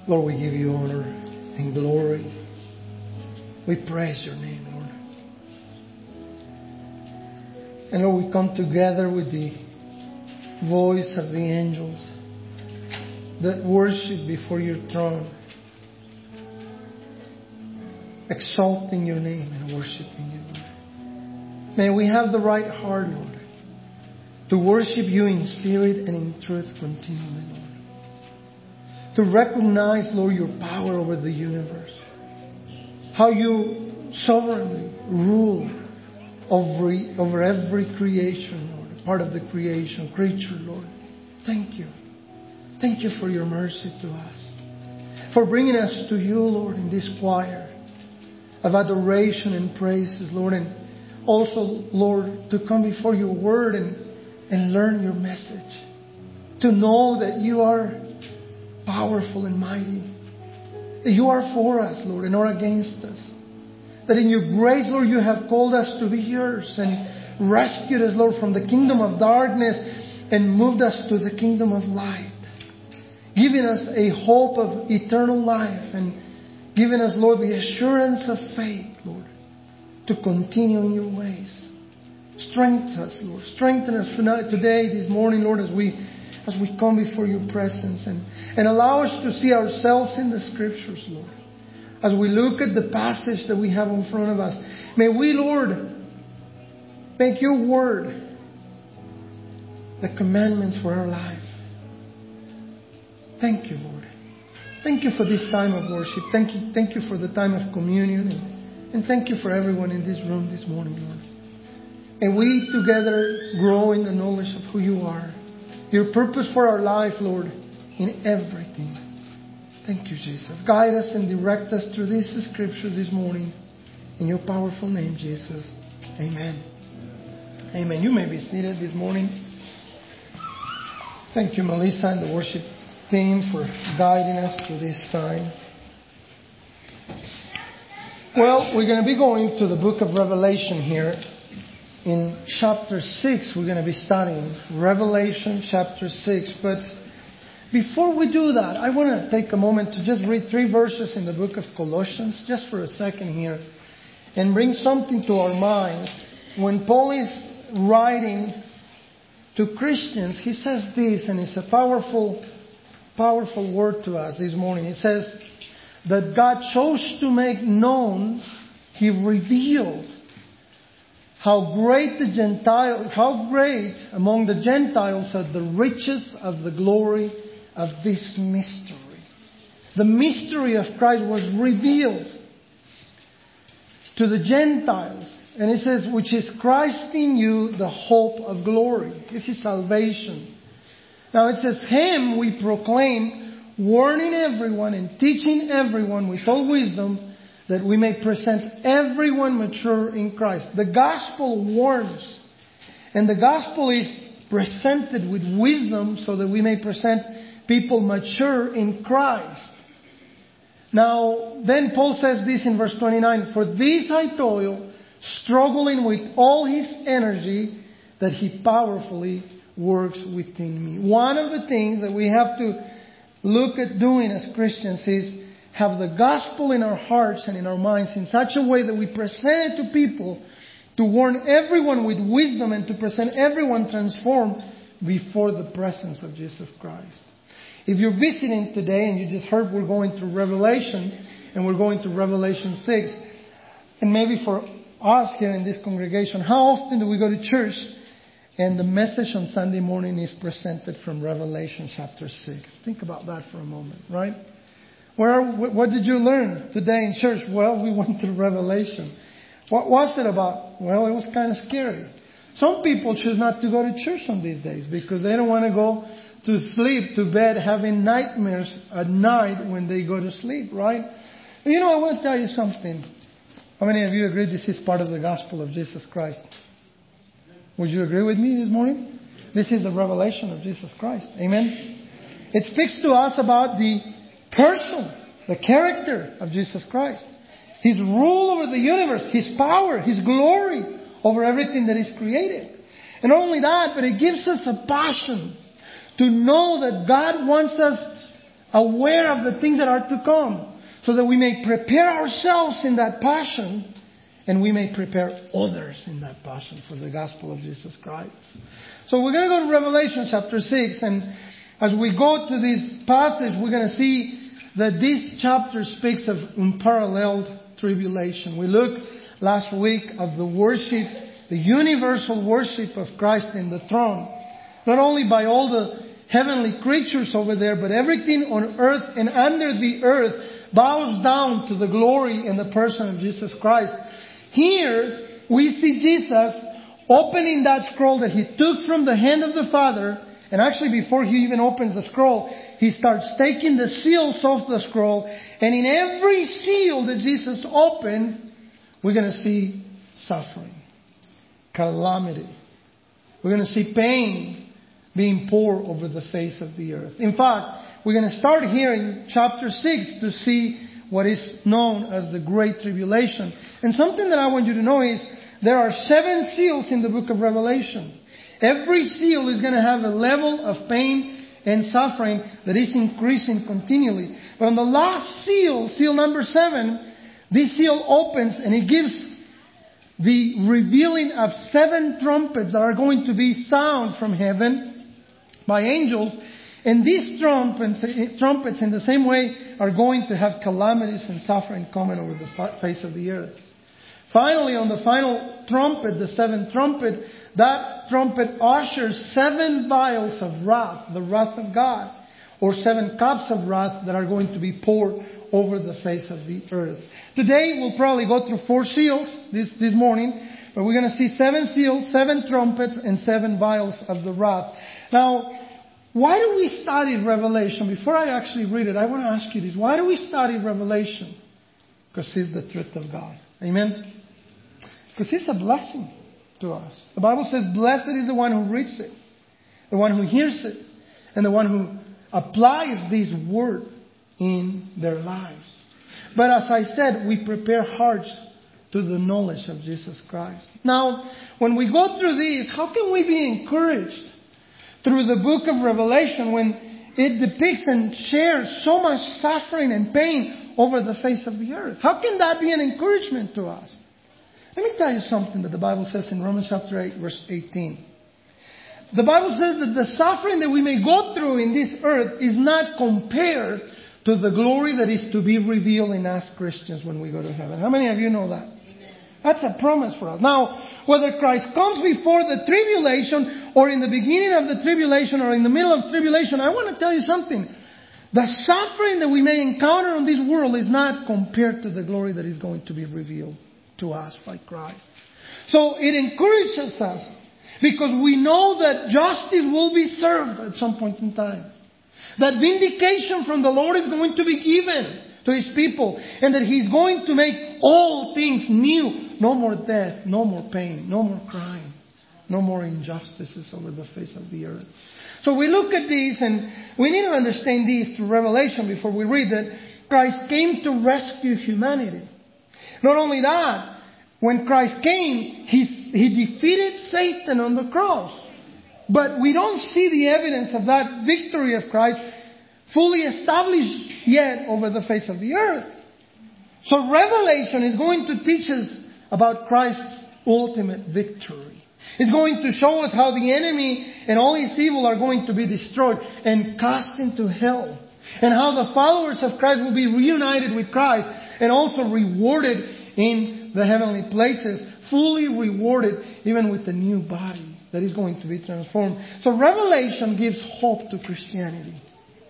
Lord, we give you honor and glory. We praise your name, Lord. And Lord, we come together with the voice of the angels that worship before your throne, exalting your name and worshiping you, Lord. May we have the right heart, Lord, to worship you in spirit and in truth continually, Lord. To recognize, Lord, your power over the universe. How you sovereignly rule over every creation, Lord. Part of the creature, Lord. Thank you. Thank you for your mercy to us. For bringing us to you, Lord, in this choir of adoration and praises, Lord. And also, Lord, to come before your word and learn your message. To know that you are powerful and mighty. That you are for us, Lord, and not against us. That in your grace, Lord, you have called us to be yours and rescued us, Lord, from the kingdom of darkness and moved us to the kingdom of light. Giving us a hope of eternal life and giving us, Lord, the assurance of faith, Lord, to continue in your ways. Strengthen us, Lord. Strengthen us today, this morning, Lord, as we come before your presence and allow us to see ourselves in the Scriptures, Lord. As we look at the passage that we have in front of us, may we, Lord, make your word the commandments for our life. Thank you, Lord. Thank you for this time of worship. Thank you for the time of communion. And thank you for everyone in this room this morning, Lord. And we together grow in the knowledge of who you are. Your purpose for our life, Lord, in everything. Thank you, Jesus. Guide us and direct us through this scripture this morning. In your powerful name, Jesus. Amen. Amen. You may be seated this morning. Thank you, Melissa and the worship team, for guiding us through this time. Well, we're going to be going to the book of Revelation here. In chapter 6, we're going to be studying Revelation chapter 6. But before we do that, I want to take a moment to just read 3 verses in the book of Colossians, just for a second here, and bring something to our minds. When Paul is writing to Christians, he says this, and it's a powerful word to us this morning. It says that God chose to make known, He revealed how great among the Gentiles are the riches of the glory of this mystery. The mystery of Christ was revealed to the Gentiles. And it says, which is Christ in you, the hope of glory. This is salvation. Now it says, Him we proclaim, warning everyone and teaching everyone with all wisdom, that we may present everyone mature in Christ. The gospel warns. And the gospel is presented with wisdom so that we may present people mature in Christ. Now, then Paul says this in verse 29, for this I toil, struggling with all his energy, that He powerfully works within me. One of the things that we have to look at doing as Christians is have the gospel in our hearts and in our minds in such a way that we present it to people, to warn everyone with wisdom and to present everyone transformed before the presence of Jesus Christ. If you're visiting today and you just heard we're going through Revelation, and we're going to Revelation 6, and maybe for us here in this congregation, how often do we go to church and the message on Sunday morning is presented from Revelation chapter 6? Think about that for a moment, right? What did you learn today in church? Well, we went through Revelation. What was it about? Well, it was kind of scary. Some people choose not to go to church on these days because they don't want to go to sleep, to bed, having nightmares at night when they go to sleep, right? And I want to tell you something. How many of you agree this is part of the gospel of Jesus Christ? Would you agree with me this morning? This is the revelation of Jesus Christ. Amen? It speaks to us about the person, the character of Jesus Christ. His rule over the universe, His power, His glory over everything that is created. And not only that, but it gives us a passion to know that God wants us aware of the things that are to come, so that we may prepare ourselves in that passion, and we may prepare others in that passion for the gospel of Jesus Christ. So we're going to go to Revelation chapter 6, and as we go to this passage, we're going to see that this chapter speaks of unparalleled tribulation. We looked last week of the worship, the universal worship of Christ in the throne. Not only by all the heavenly creatures over there, but everything on earth and under the earth bows down to the glory and the person of Jesus Christ. Here, we see Jesus opening that scroll that He took from the hand of the Father. And actually, before He even opens the scroll, He starts taking the seals off the scroll. And in every seal that Jesus opened, we're going to see suffering, calamity. We're going to see pain being poured over the face of the earth. In fact, we're going to start here in chapter 6 to see what is known as the Great Tribulation. And something that I want you to know is there are 7 seals in the book of Revelation. Every seal is going to have a level of pain and suffering that is increasing continually. But on the last seal, seal number 7, this seal opens and it gives the revealing of 7 trumpets that are going to be sound from heaven by angels. And these trumpets in the same way are going to have calamities and suffering coming over the face of the earth. Finally, on the final trumpet, the 7th trumpet, that trumpet ushers 7 vials of wrath, the wrath of God, or 7 cups of wrath that are going to be poured over the face of the earth. Today, we'll probably go through 4 seals this morning, but we're going to see 7 seals, 7 trumpets, and 7 vials of the wrath. Now, why do we study Revelation? Before I actually read it, I want to ask you this. Why do we study Revelation? Because it's the truth of God. Amen? Because it's a blessing to us. The Bible says, blessed is the one who reads it, the one who hears it, and the one who applies this word in their lives. But as I said, we prepare hearts to the knowledge of Jesus Christ. Now, when we go through this, how can we be encouraged through the book of Revelation when it depicts and shares so much suffering and pain over the face of the earth? How can that be an encouragement to us? Let me tell you something that the Bible says in Romans chapter 8, verse 18. The Bible says that the suffering that we may go through in this earth is not compared to the glory that is to be revealed in us Christians when we go to heaven. How many of you know that? Amen. That's a promise for us. Now, whether Christ comes before the tribulation or in the beginning of the tribulation or in the middle of tribulation, I want to tell you something. The suffering that we may encounter on this world is not compared to the glory that is going to be revealed to us by Christ. So it encourages us because we know that justice will be served at some point in time. That vindication from the Lord is going to be given to His people. And that He's going to make all things new. No more death, no more pain, no more crime, no more injustices over the face of the earth. So we look at these and we need to understand these through Revelation before we read that Christ came to rescue humanity. Not only that, when Christ came, He defeated Satan on the cross. But we don't see the evidence of that victory of Christ fully established yet over the face of the earth. So Revelation is going to teach us about Christ's ultimate victory. It's going to show us how the enemy and all his evil are going to be destroyed and cast into hell. And how the followers of Christ will be reunited with Christ and also rewarded in the heavenly places, fully rewarded even with the new body that is going to be transformed. So Revelation gives hope to Christianity.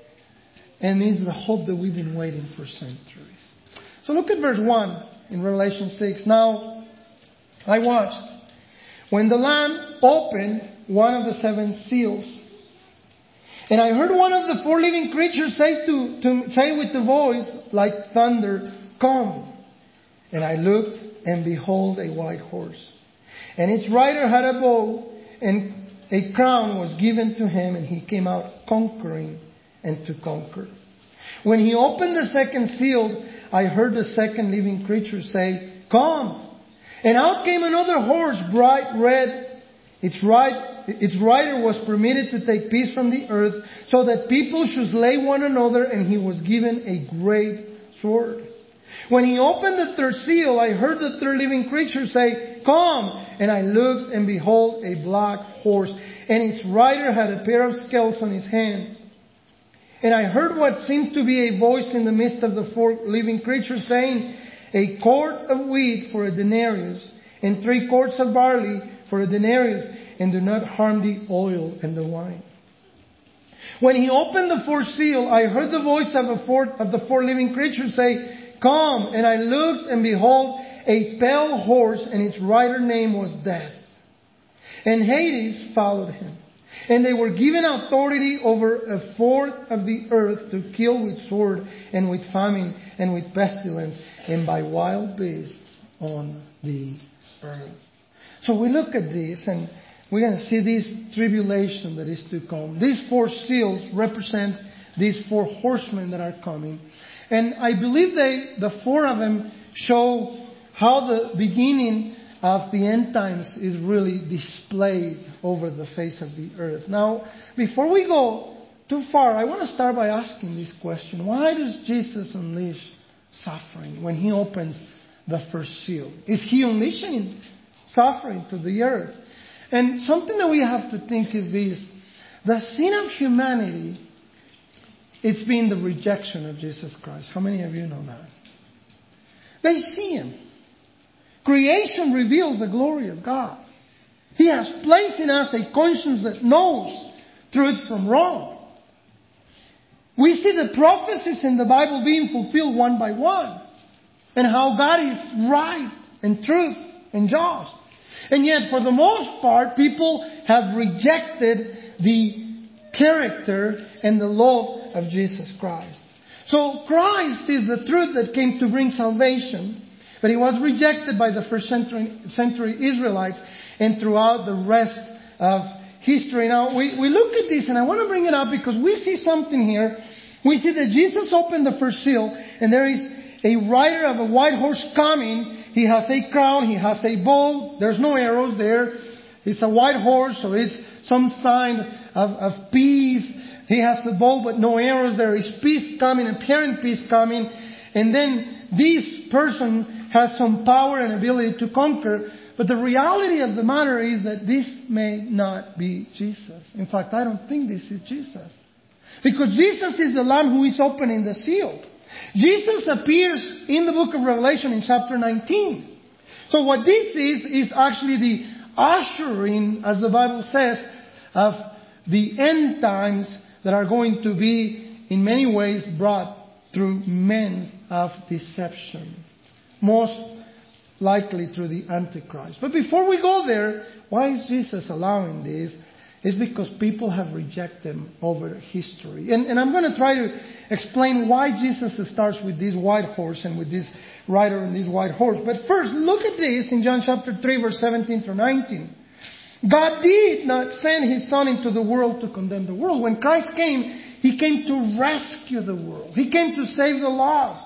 And it's the hope that we've been waiting for centuries. So look at verse 1 in Revelation 6. Now, I watched when the Lamb opened one of the 7 seals. And I heard one of the 4 living creatures say with the voice like thunder, "Come." And I looked, and behold, a white horse. And its rider had a bow, and a crown was given to him, and he came out conquering and to conquer. When he opened the 2nd seal, I heard the 2nd living creature say, "Come." And out came another horse, bright red. Its its writer was permitted to take peace from the earth so that people should slay one another, and he was given a great sword. When he opened the third seal, I heard the third living creature say, "Come!" And I looked, and behold, a black horse, and its rider had a pair of scales on his hand. And I heard what seemed to be a voice in the midst of the four living creatures saying, "A quart of wheat for a denarius, and 3 quarts of barley for a denarius, and do not harm the oil and the wine." When he opened the fourth seal, I heard the voice of the four living creatures say, "Come!" And I looked, and behold, a pale horse, and its rider's name was Death. And Hades followed him. And they were given authority over a fourth of the earth to kill with sword, and with famine, and with pestilence, and by wild beasts on the earth. So we look at this, and we're going to see this tribulation that is to come. These 4 seals represent these 4 horsemen that are coming. And I believe the 4 of them show how the beginning of the end times is really displayed over the face of the earth. Now, before we go too far, I want to start by asking this question. Why does Jesus unleash suffering when he opens the first seal? Is he unleashing suffering to the earth? And something that we have to think is this. The sin of humanity, it's been the rejection of Jesus Christ. How many of you know that? They see him. Creation reveals the glory of God. He has placed in us a conscience that knows truth from wrong. We see the prophecies in the Bible being fulfilled one by one, and how God is right and truth and just. And yet, for the most part, people have rejected the character and the love of Jesus Christ. So Christ is the truth that came to bring salvation, but he was rejected by the first century Israelites and throughout the rest of history. Now, we look at this, and I want to bring it up because we see something here. We see that Jesus opened the first seal, and there is a rider of a white horse coming. He has a crown, he has a bow. There's no arrows there. It's a white horse, so it's some sign of peace. He has the bow, but no arrows. There is peace coming, apparent peace coming. And then this person has some power and ability to conquer. But the reality of the matter is that this may not be Jesus. In fact, I don't think this is Jesus. Because Jesus is the Lamb who is opening the seal. Jesus appears in the book of Revelation in chapter 19. So what this is actually the ushering, as the Bible says, of the end times that are going to be in many ways brought through men of deception. Most likely through the Antichrist. But before we go there, why is Jesus allowing this? It's because people have rejected him over history. And I'm going to try to explain why Jesus starts with this white horse and with this rider and this white horse. But first, look at this in John chapter 3, verse 17 through 19. God did not send his Son into the world to condemn the world. When Christ came, he came to rescue the world. He came to save the lost.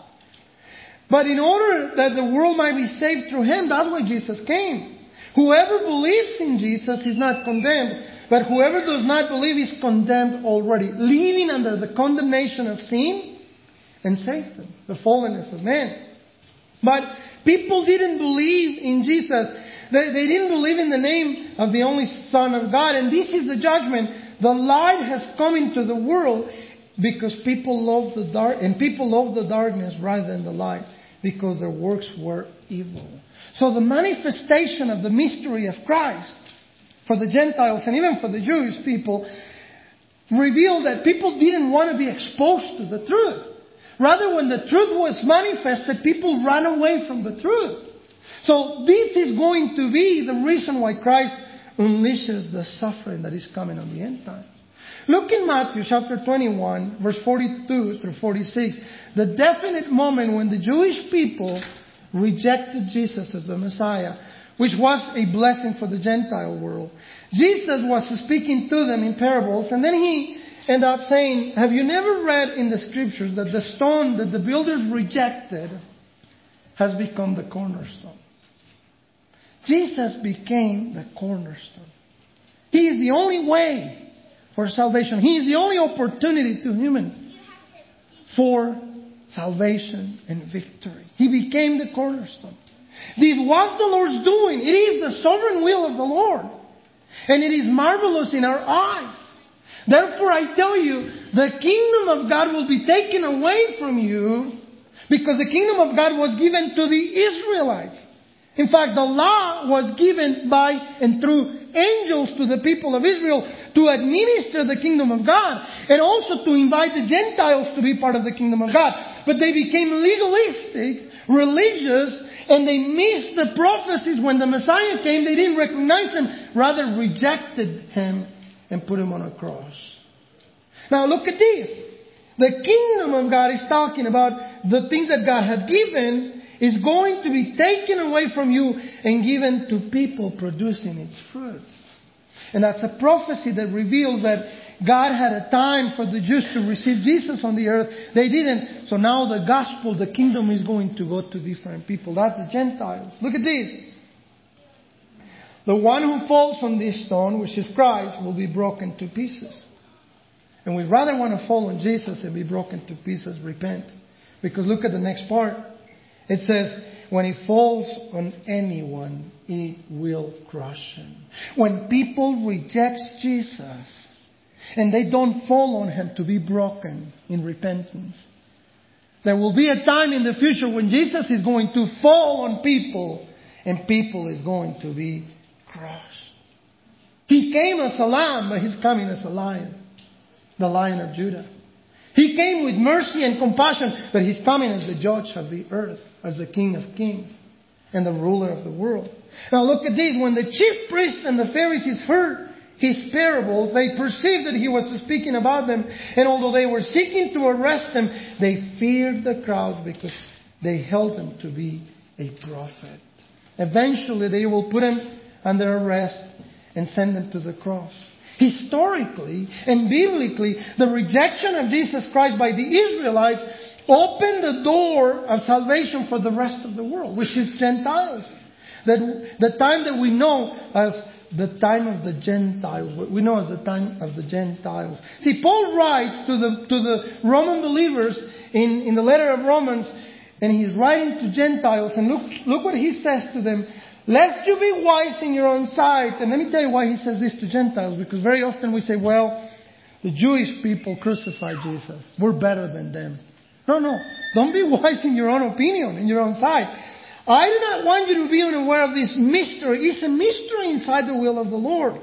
But in order that the world might be saved through him, that's why Jesus came. Whoever believes in Jesus is not condemned. But whoever does not believe is condemned already, living under the condemnation of sin and Satan, the fallenness of man. But people didn't believe in Jesus. They didn't believe in the name of the only Son of God. And this is the judgment. The light has come into the world because people love the dark, and people love the darkness rather than the light because their works were evil. So the manifestation of the mystery of Christ for the Gentiles and even for the Jewish people revealed that people didn't want to be exposed to the truth. Rather, when the truth was manifested, people ran away from the truth. So this is going to be the reason why Christ unleashes the suffering that is coming on the end times. Look in Matthew chapter 21, verse 42 through 46. The definite moment when the Jewish people rejected Jesus as the Messiah, which was a blessing for the Gentile world. Jesus was speaking to them in parables, and then he ended up saying, have you never read in the scriptures that the stone that the builders rejected has become the cornerstone? Jesus became the cornerstone. He is the only way for salvation. He is the only opportunity to human for salvation and victory. He became the cornerstone. This was the Lord's doing. It is the sovereign will of the Lord. And it is marvelous in our eyes. Therefore, I tell you, the kingdom of God will be taken away from you, because the kingdom of God was given to the Israelites. In fact, the law was given by and through angels to the people of Israel to administer the kingdom of God, and also to invite the Gentiles to be part of the kingdom of God. But they became legalistic, religious, and they missed the prophecies. When the Messiah came, they didn't recognize Him, rather rejected Him and put Him on a cross. Now look at this. The kingdom of God is talking about the things that God had given is going to be taken away from you and given to people producing its fruits. And that's a prophecy that reveals that God had a time for the Jews to receive Jesus on the earth. They didn't. So now the gospel, the kingdom, is going to go to different people. That's the Gentiles. Look at this. The one who falls on this stone, which is Christ, will be broken to pieces. And we'd rather want to fall on Jesus and be broken to pieces, repent. Because look at the next part. It says, when it falls on anyone, it will crush him. When people reject Jesus and they don't fall on Him to be broken in repentance, there will be a time in the future when Jesus is going to fall on people and people is going to be crushed. He came as a lamb, but He's coming as a lion. The Lion of Judah. He came with mercy and compassion, but He's coming as the judge of the earth, as the King of kings and the ruler of the world. Now look at this. When the chief priests and the Pharisees heard His parables, they perceived that He was speaking about them. And although they were seeking to arrest Him, they feared the crowds because they held Him to be a prophet. Eventually they will put Him under arrest and send Him to the cross. Historically and biblically, the rejection of Jesus Christ by the Israelites opened the door of salvation for the rest of the world, which is Gentiles. The time that we know as the time of the Gentiles. We know as the time of the Gentiles. See, Paul writes to the Roman believers in the letter of Romans, and he's writing to Gentiles, and look what he says to them. Lest you be wise in your own sight. And let me tell you why he says this to Gentiles. Because very often we say, well, the Jewish people crucified Jesus. We're better than them. No. Don't be wise in your own opinion, in your own sight. I do not want you to be unaware of this mystery. It's a mystery inside the will of the Lord.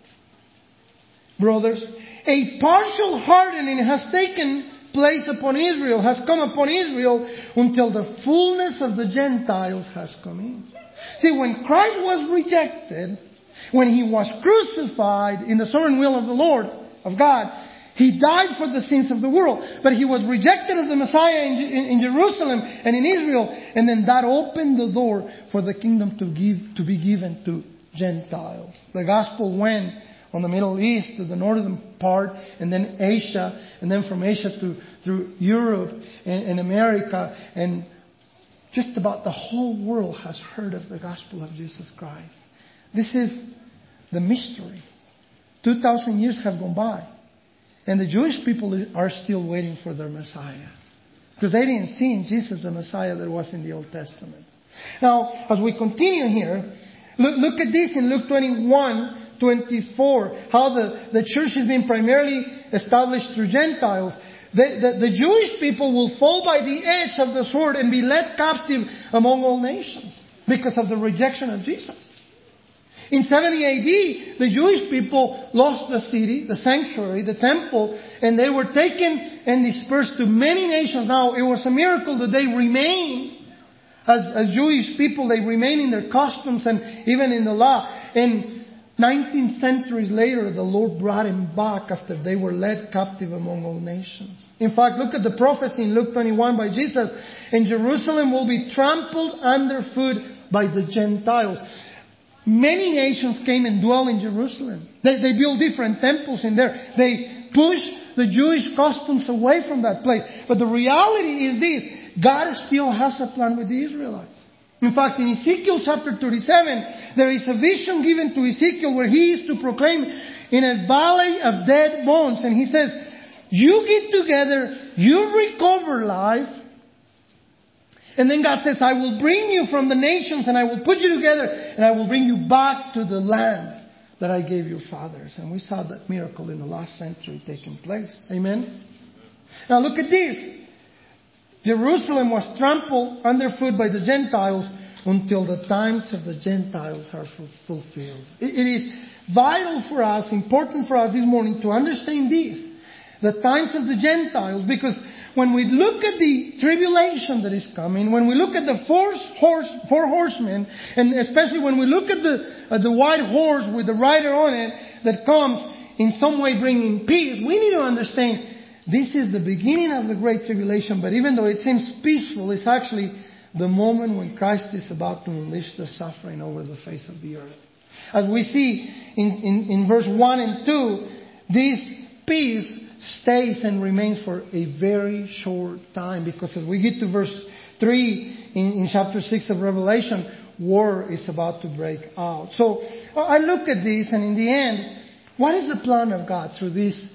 Brothers, a partial hardening has taken place upon Israel, has come upon Israel until the fullness of the Gentiles has come in. See, when Christ was rejected, when He was crucified in the sovereign will of the Lord, of God, He died for the sins of the world. But He was rejected as the Messiah in Jerusalem and in Israel. And then that opened the door for the kingdom to be given to Gentiles. The gospel went on the Middle East to the northern part, and then Asia, and then from Asia through Europe and America, and just about the whole world has heard of the gospel of Jesus Christ. This is the mystery. 2,000 years have gone by, and the Jewish people are still waiting for their Messiah, because they didn't see in Jesus the Messiah that was in the Old Testament. Now, as we continue here, look at this in Luke 21:24, how the church has been primarily established through Gentiles. The Jewish people will fall by the edge of the sword and be led captive among all nations because of the rejection of Jesus. In 70 AD, the Jewish people lost the city, the sanctuary, the temple, and they were taken and dispersed to many nations. Now, it was a miracle that they remained as Jewish people. They remained in their customs and even in the law. And 19 centuries later, the Lord brought them back after they were led captive among all nations. In fact, look at the prophecy in Luke 21 by Jesus. And Jerusalem will be trampled underfoot by the Gentiles. Many nations came and dwelt in Jerusalem. They built different temples in there. They pushed the Jewish customs away from that place. But the reality is this: God still has a plan with the Israelites. In fact, in Ezekiel chapter 37, there is a vision given to Ezekiel where he is to proclaim in a valley of dead bones. And he says, you get together, you recover life. And then God says, I will bring you from the nations and I will put you together and I will bring you back to the land that I gave your fathers. And we saw that miracle in the last century taking place. Amen? Now look at this. Jerusalem was trampled underfoot by the Gentiles until the times of the Gentiles are fulfilled. It is vital for us, important for us this morning to understand this. The times of the Gentiles, because when we look at the tribulation that is coming, when we look at the four horsemen, and especially when we look at the white horse with the rider on it that comes in some way bringing peace, we need to understand this is the beginning of the Great Tribulation, but even though it seems peaceful, it's actually the moment when Christ is about to unleash the suffering over the face of the earth. As we see in verse 1 and 2, this peace stays and remains for a very short time, because as we get to verse 3 in chapter 6 of Revelation, war is about to break out. So I look at this, and in the end, what is the plan of God through this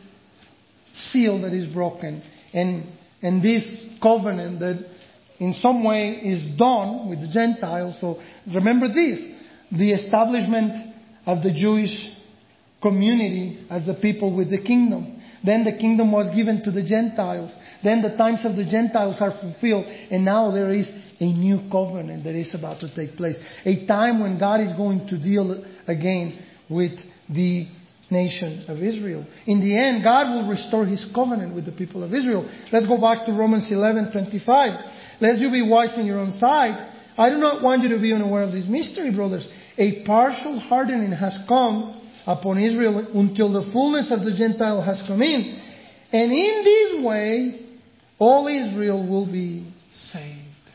seal that is broken and this covenant that in some way is done with the Gentiles? So remember this, the establishment of the Jewish community as the people with the kingdom. Then the kingdom was given to the Gentiles. Then the times of the Gentiles are fulfilled. And now there is a new covenant that is about to take place. A time when God is going to deal again with the nation of Israel. In the end, God will restore His covenant with the people of Israel. Let's go back to Romans 11:25. Lest you be wise in your own sight, I do not want you to be unaware of this mystery, brothers. A partial hardening has come upon Israel until the fullness of the Gentile has come in. And in this way, all Israel will be saved.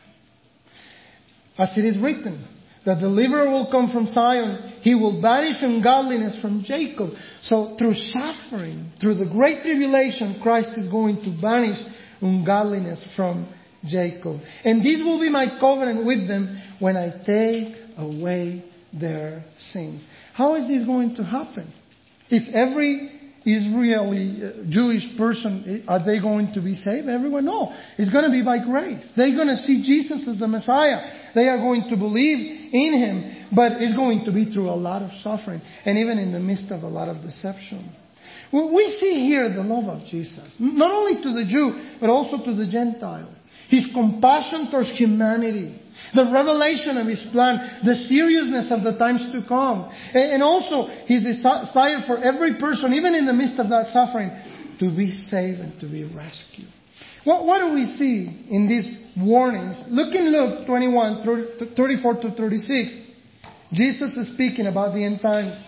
As it is written, the deliverer will come from Zion. He will banish ungodliness from Jacob. So through suffering, through the great tribulation, Christ is going to banish ungodliness from Jacob. And this will be my covenant with them when I take away their sins. How is this going to happen? Is every Israeli Jewish person, are they going to be saved? Everyone? No. It's going to be by grace. They're going to see Jesus as the Messiah. They are going to believe in Him. But it's going to be through a lot of suffering. And even in the midst of a lot of deception. We see here the love of Jesus. Not only to the Jew, but also to the Gentile. His compassion towards humanity. The revelation of His plan. The seriousness of the times to come. And also His desire for every person, even in the midst of that suffering, to be saved and to be rescued. What do we see in these warnings? Look in Luke 21, 34 to 36. Jesus is speaking about the end times.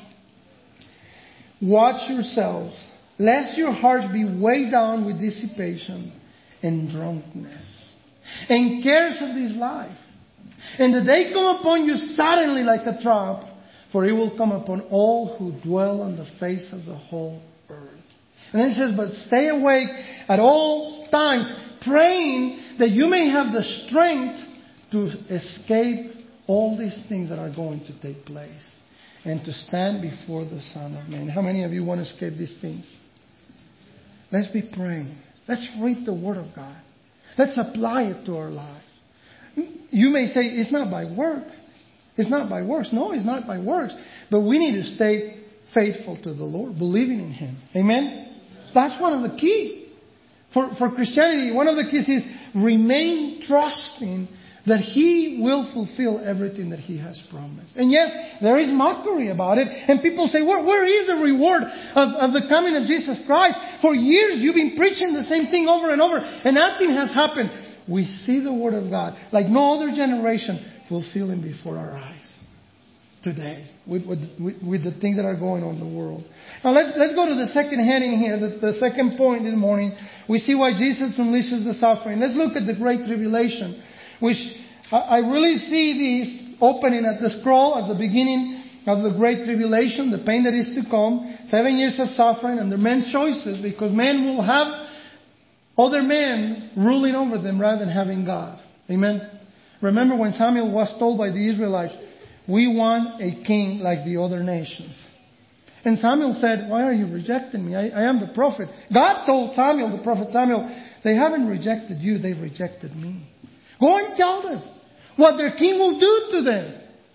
Watch yourselves, lest your hearts be weighed down with dissipation and drunkenness, and cares of this life. And the day come upon you suddenly like a trap, for it will come upon all who dwell on the face of the whole earth. And then it says, but stay awake at all times, praying that you may have the strength to escape all these things that are going to take place, and to stand before the Son of Man. How many of you want to escape these things? Let's be praying. Let's read the Word of God. Let's apply it to our lives. You may say, it's not by work. It's not by works. No, it's not by works. But we need to stay faithful to the Lord, believing in Him. Amen? That's one of the key. For Christianity, one of the keys is remain trusting that He will fulfill everything that He has promised. And yes, there is mockery about it. And people say, where is the reward of the coming of Jesus Christ? For years you've been preaching the same thing over and over, and nothing has happened. We see the Word of God, like no other generation, fulfilling before our eyes today with the things that are going on in the world. Now let's go to the second heading here, the second point in the morning. We see why Jesus unleashes the suffering. Let's look at the Great Tribulation, which I really see this opening at the scroll as the beginning of the Great Tribulation, the pain that is to come, 7 years of suffering under men's choices, because men will have other men ruling over them rather than having God. Amen? Remember when Samuel was told by the Israelites, we want a king like the other nations. And Samuel said, why are you rejecting me? I am the prophet. God told Samuel, the prophet Samuel, they haven't rejected you, they rejected me. Go and tell them what their king will do to them.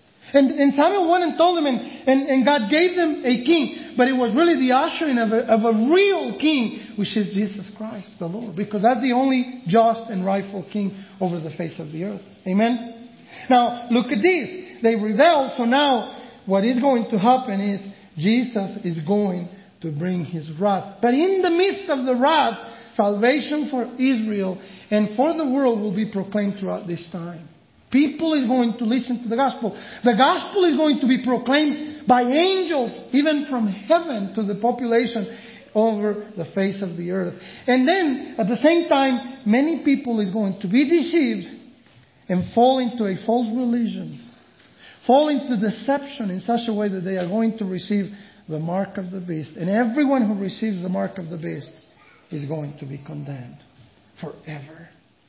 And Samuel went and told them, and God gave them a king. But it was really the ushering of a real king, which is Jesus Christ, the Lord. Because that's the only just and rightful king over the face of the earth. Amen? Now, look at this. They rebelled, so now what is going to happen is Jesus is going to bring His wrath. But in the midst of the wrath, salvation for Israel and for the world will be proclaimed throughout this time. People is going to listen to the gospel. The gospel is going to be proclaimed by angels, even from heaven, to the population over the face of the earth. And then, at the same time, many people is going to be deceived and fall into a false religion. Fall into deception in such a way that they are going to receive the mark of the beast. And everyone who receives the mark of the beast is going to be condemned forever.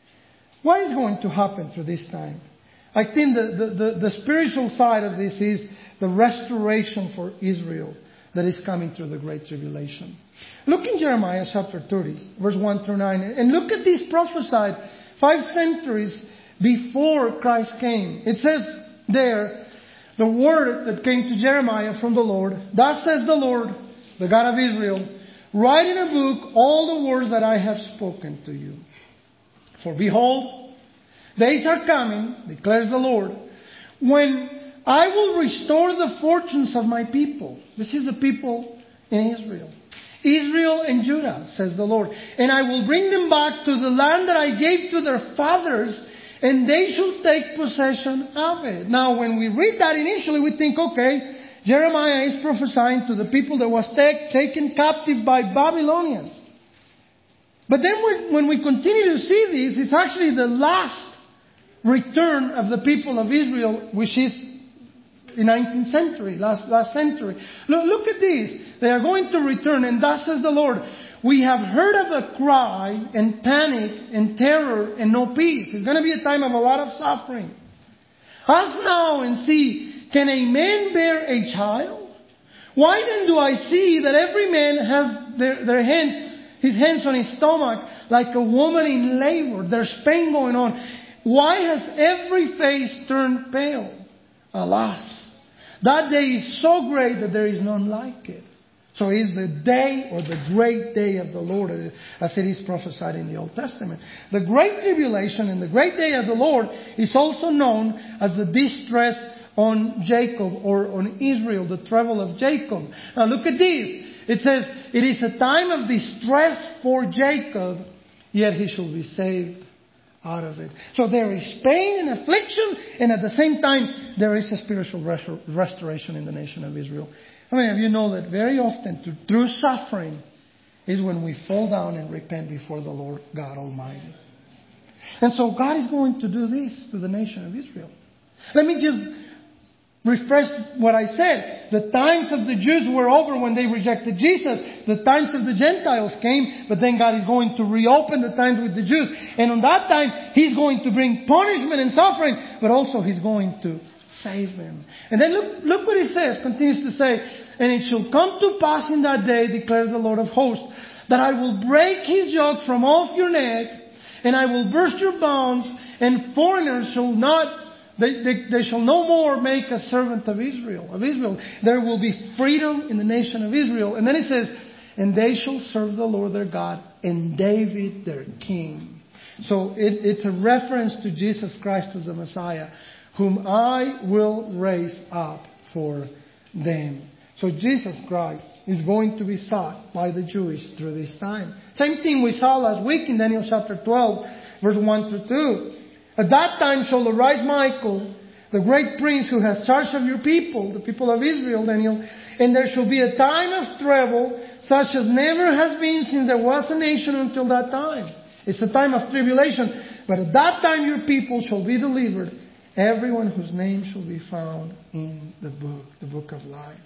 What is going to happen through this time? I think the spiritual side of this is the restoration for Israel that is coming through the Great Tribulation. Look in Jeremiah chapter 30, verse 1 through 9, and look at this prophesied 5 centuries before Christ came. It says there, the word that came to Jeremiah from the Lord, thus says the Lord, the God of Israel, write in a book all the words that I have spoken to you. For behold, days are coming, declares the Lord, when I will restore the fortunes of my people. This is the people in Israel. Israel and Judah, says the Lord. And I will bring them back to the land that I gave to their fathers, and they shall take possession of it. Now, when we read that initially, we think, okay, Jeremiah is prophesying to the people that was taken captive by Babylonians. But then when we continue to see this, it's actually the last return of the people of Israel, which is the 19th century, last century. Look at this. They are going to return, and thus says the Lord, we have heard of a cry and panic and terror and no peace. It's going to be a time of a lot of suffering. Ask now and see, can a man bear a child? Why then do I see that every man has his hands on his stomach like a woman in labor? There's pain going on. Why has every face turned pale? Alas, that day is so great that there is none like it. So it is the day or the great day of the Lord, as it is prophesied in the Old Testament. The great tribulation and the great day of the Lord is also known as the distress on Jacob, or on Israel, the trouble of Jacob. Now look at this. It says, it is a time of distress for Jacob, yet he shall be saved out of it. So there is pain and affliction, and at the same time, there is a spiritual restoration in the nation of Israel. How many of you know that very often, through suffering, is when we fall down and repent before the Lord God Almighty. And so God is going to do this to the nation of Israel. Let me just refresh what I said. The times of the Jews were over when they rejected Jesus. The times of the Gentiles came, but then God is going to reopen the times with the Jews. And on that time, He's going to bring punishment and suffering, but also He's going to save them. And then look what He says, continues to say, and it shall come to pass in that day, declares the Lord of hosts, that I will break His yoke from off your neck, and I will burst your bonds, and foreigners shall not They shall no more make a servant of Israel. There will be freedom in the nation of Israel. And then it says, and they shall serve the Lord their God and David their king. So it's a reference to Jesus Christ as the Messiah, whom I will raise up for them. So Jesus Christ is going to be sought by the Jewish through this time. Same thing we saw last week in Daniel chapter 12, verse 1 through 2. At that time shall arise Michael, the great prince who has charge of your people, the people of Israel, Daniel, and there shall be a time of trouble such as never has been since there was a nation until that time. It's a time of tribulation. But at that time your people shall be delivered, everyone whose name shall be found in the book of life.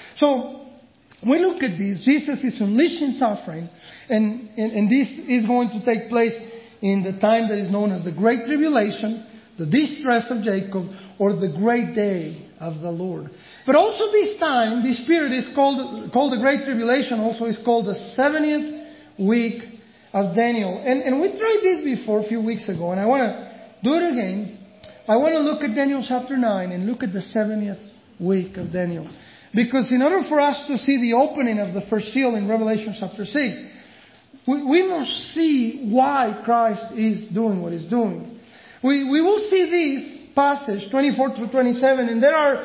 So, we look at this. Jesus is unleashing suffering, and this is going to take place in the time that is known as the Great Tribulation, the distress of Jacob, or the great day of the Lord. But also this time, this period is called the Great Tribulation, also is called the 70th week of Daniel. And we tried this before a few weeks ago, and I want to do it again. I want to look at Daniel chapter 9 and look at the 70th week of Daniel. Because in order for us to see the opening of the first seal in Revelation chapter 6, we must see why Christ is doing what He's doing. We will see this passage, 24 through 27, and there are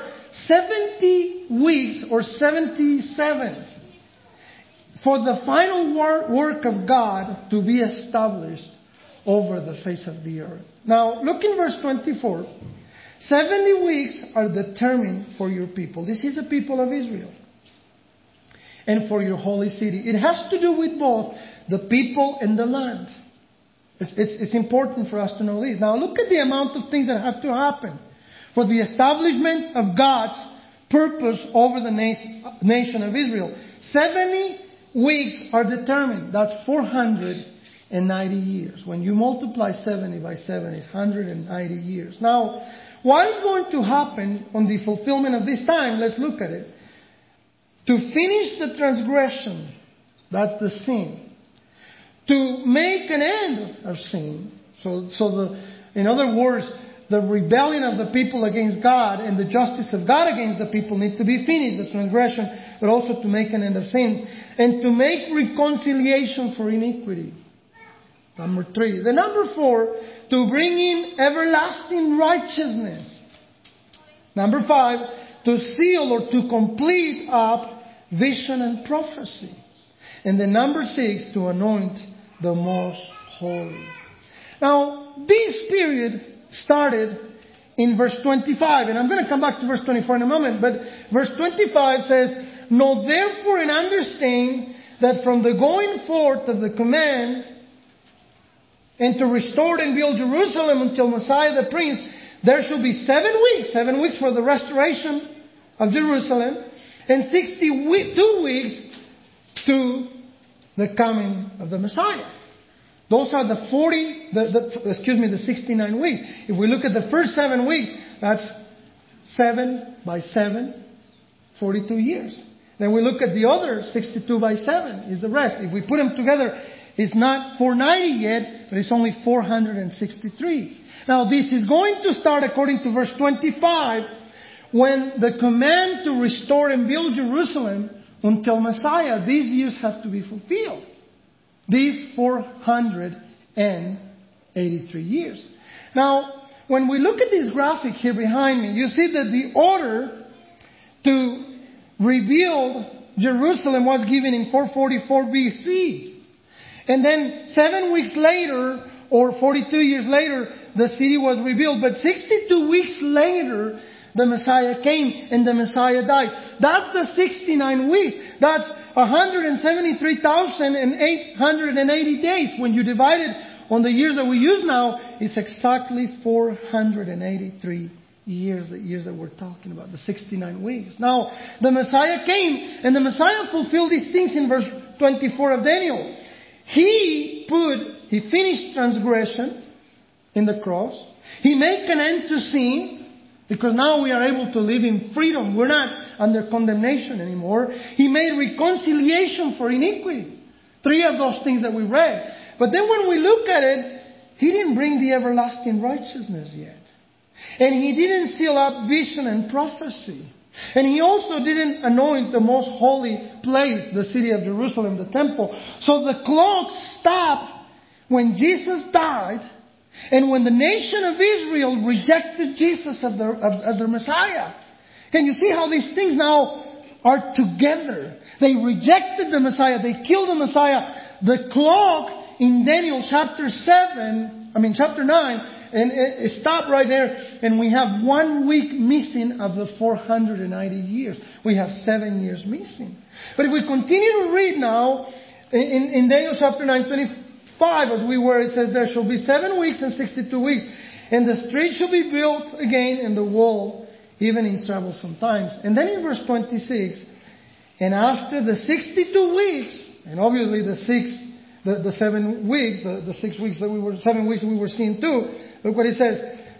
70 weeks or 77s for the final work of God to be established over the face of the earth. Now, look in verse 24. 70 weeks are determined for your people. This is the people of Israel. And for your holy city. It has to do with both the people and the land. It's important for us to know this. Now look at the amount of things that have to happen for the establishment of God's purpose over the nation of Israel. 70 weeks are determined. That's 490 years. When you multiply 70 by 7, it's 190 years. Now, what is going to happen on the fulfillment of this time? Let's look at it. To finish the transgression, that's the sin. To make an end of sin. In other words, the rebellion of the people against God and the justice of God against the people need to be finished, the transgression, but also to make an end of sin. And to make reconciliation for iniquity. Number 3. The number 4, to bring in everlasting righteousness. Number 5, to seal or to complete up vision and prophecy. And the number 6, to anoint the most holy. Now, this period started in verse 25. And I'm going to come back to verse 24 in a moment. But verse 25 says, "Know therefore and understand that from the going forth of the command and to restore and build Jerusalem until Messiah the Prince, there shall be 7 weeks." 7 weeks for the restoration of Jerusalem. And 62 weeks to the coming of the Messiah. Those are the 69 weeks. If we look at the first 7 weeks, that's 7 by 7, 42 years. Then we look at the other 62 by 7 is the rest. If we put them together, it's not 490 yet, but it's only 463. Now this is going to start according to verse 25, when the command to restore and build Jerusalem until Messiah, these years have to be fulfilled. These 483 years. Now, when we look at this graphic here behind me, you see that the order to rebuild Jerusalem was given in 444 BC. And then 7 weeks later, or 42 years later, the city was rebuilt. But 62 weeks later, the Messiah came and the Messiah died. That's the 69 weeks. That's 173,880 days. When you divide it on the years that we use now, it's exactly 483 years, the years that we're talking about, the 69 weeks. Now, the Messiah came and the Messiah fulfilled these things in verse 24 of Daniel. He finished transgression in the cross. He made an end to sin. Because now we are able to live in freedom. We're not under condemnation anymore. He made reconciliation for iniquity. 3 of those things that we read. But then when we look at it, He didn't bring the everlasting righteousness yet. And He didn't seal up vision and prophecy. And He also didn't anoint the most holy place, the city of Jerusalem, the temple. So the clock stopped when Jesus died. And when the nation of Israel rejected Jesus as their Messiah. Can you see how these things now are together? They rejected the Messiah. They killed the Messiah. The clock in Daniel chapter 9, and it stopped right there. And we have 1 week missing of the 490 years. We have 7 years missing. But if we continue to read now, in Daniel chapter 9, 25, as we were, it says, "There shall be 7 weeks and 62 weeks, and the street shall be built again, and the wall, even in troublesome times." And then in verse 26, "And after the 62 weeks," and obviously the 7 weeks, the 6 weeks that 7 weeks that we were seeing too. Look what it says: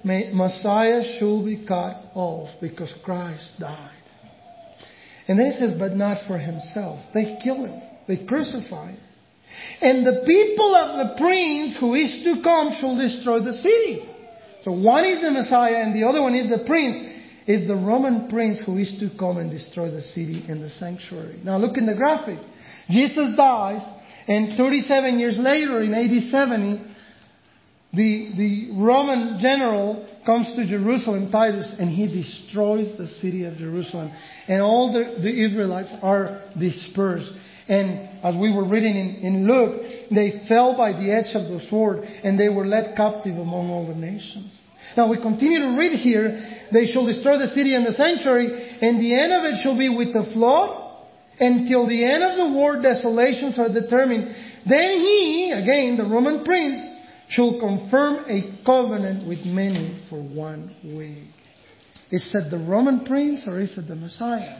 Messiah should be cut off because Christ died. And then it says, but not for himself. They kill him. They crucify him. And the people of the prince who is to come shall destroy the city. So one is the Messiah and the other one is the prince. Is the Roman prince who is to come and destroy the city and the sanctuary. Now look in the graphic. Jesus dies, and 37 years later, in AD 70, the Roman general comes to Jerusalem, Titus, and he destroys the city of Jerusalem. And all the Israelites are dispersed. And as we were reading in Luke, they fell by the edge of the sword, and they were led captive among all the nations. Now we continue to read here, they shall destroy the city and the sanctuary, and the end of it shall be with the flood, until the end of the war desolations are determined. Then he, again the Roman prince, shall confirm a covenant with many for 1 week. Is it the Roman prince or is it the Messiah?